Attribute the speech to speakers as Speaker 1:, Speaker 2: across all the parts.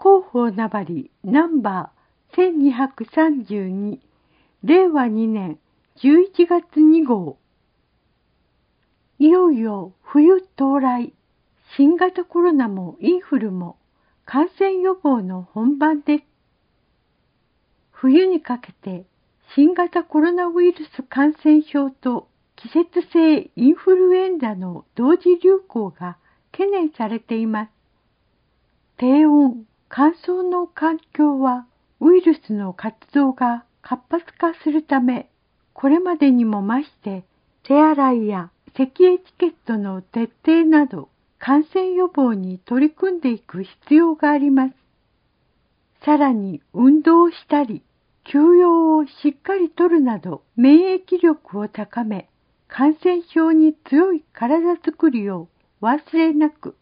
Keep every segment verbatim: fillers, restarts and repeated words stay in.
Speaker 1: 広報名張ナンバーせんにひゃくさんじゅうにれいわにねんじゅういちがつにごう。いよいよ冬到来。新型コロナもインフルも感染予防の本番です。冬にかけて新型コロナウイルス感染症と季節性インフルエンザの同時流行が懸念されています。低温、乾燥の環境はウイルスの活動が活発化するため、これまでにも増して手洗いや咳エチケットの徹底など感染予防に取り組んでいく必要があります。さらに運動をしたり、休養をしっかりとるなど免疫力を高め、感染症に強い体づくりを忘れなく。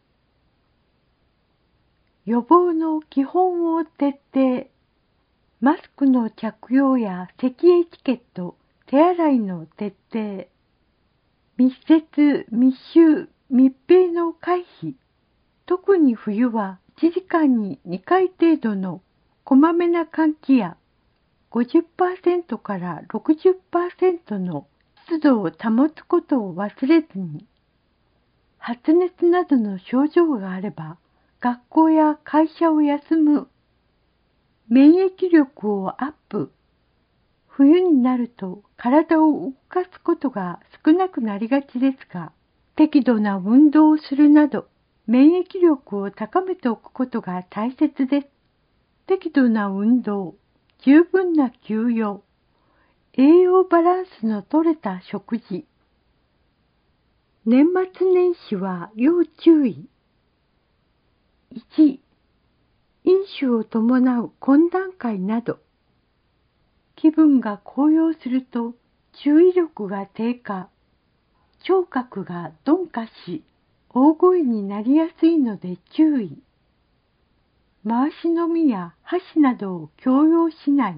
Speaker 1: 予防の基本を徹底。マスクの着用や咳エチケット、手洗いの徹底。密接、密集、密閉の回避。特に冬はいちじかんににかい程度のこまめな換気や ごじゅっパーセント から ろくじゅっパーセント の湿度を保つことを忘れずに、発熱などの症状があれば学校や会社を休む、免疫力をアップ。冬になると体を動かすことが少なくなりがちですが、適度な運動をするなど免疫力を高めておくことが大切です。適度な運動、十分な休養、栄養バランスの取れた食事。年末年始は要注意。いち、飲酒を伴う懇談会など。気分が高揚すると注意力が低下、聴覚が鈍化し、大声になりやすいので注意。回し飲みや箸などを強要しない。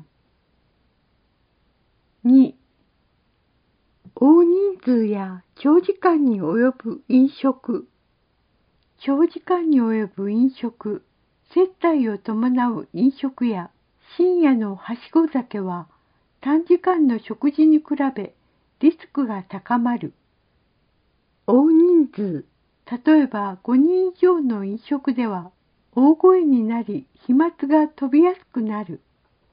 Speaker 1: に、大人数や長時間に及ぶ飲食。長時間に及ぶ飲食、接待を伴う飲食や深夜のはしご酒は短時間の食事に比べリスクが高まる。大人数、例えばごにん以上の飲食では大声になり飛沫が飛びやすくなる。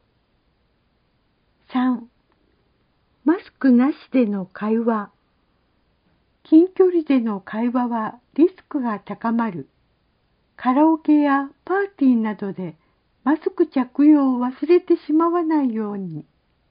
Speaker 1: さん、マスクなしでの会話。近距離での会話はリスクが高まる。カラオケやパーティーなどでマスク着用を忘れてしまわないように。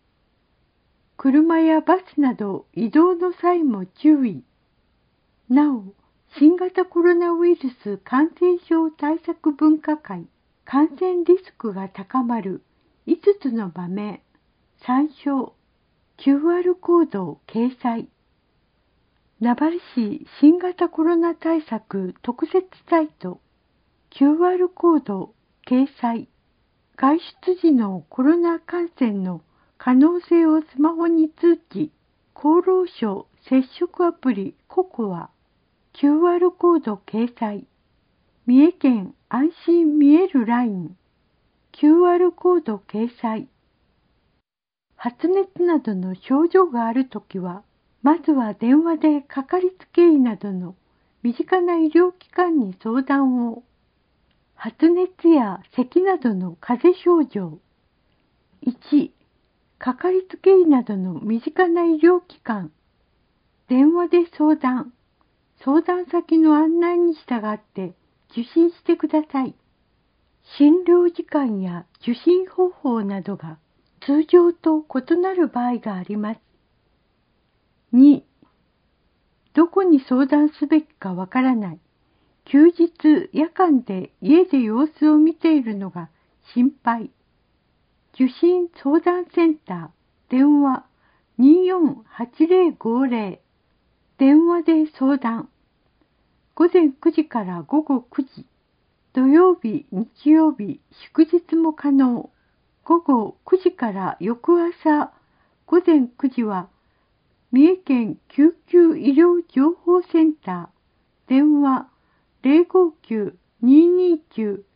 Speaker 1: 車やバスなど移動の際も注意。なお、新型コロナウイルス感染症対策分科会、感染リスクが高まるいつつの場面、参照、キューアール コードを掲載。名張市新型コロナ対策特設サイト、キューアール コード掲載。外出時のコロナ感染の可能性をスマホに通知。厚労省接触アプリココア。キューアール コード掲載。三重県安心見えるライン。キューアール コード掲載。発熱などの症状があるときは、まずは電話でかかりつけ医などの身近な医療機関に相談を。発熱や咳などの風邪症状。いち、かかりつけ医などの身近な医療機関。電話で相談。相談先の案内に従って受診してください。診療時間や受診方法などが通常と異なる場合があります。に、どこに相談すべきかわからない。休日、夜間で家で様子を見ているのが心配。受診相談センター、電話によんはちぜろごぜろ。電話で相談。ごぜんくじからごごくじ。土曜日、日曜日、祝日も可能。ごごくじから翌朝、ごぜんくじは、三重県救急医療情報センター、電話ゼロごきゅう にーにーきゅう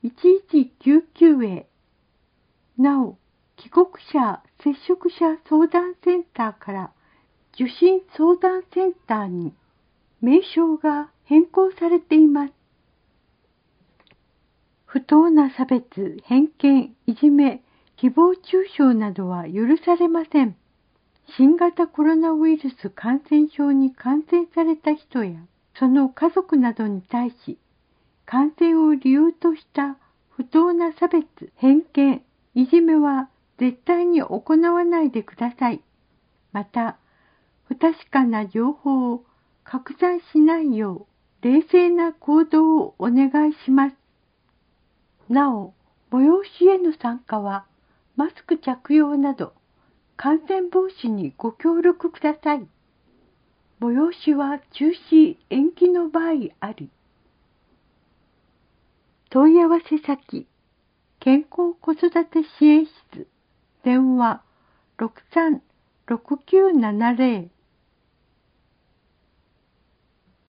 Speaker 1: いちいちきゅうきゅう へ。なお、帰国者接触者相談センターから受診相談センターに名称が変更されています。不当な差別、偏見、いじめ、誹謗中傷などは許されません。新型コロナウイルス感染症に感染された人やその家族などに対し、感染を理由とした不当な差別、偏見、いじめは絶対に行わないでください。また、不確かな情報を拡散しないよう冷静な行動をお願いします。なお、催しへの参加はマスク着用など感染防止にご協力ください。催しは中止・延期の場合あり。問い合わせ先、健康子育て支援室、電話ろくさんろくきゅうななゼロ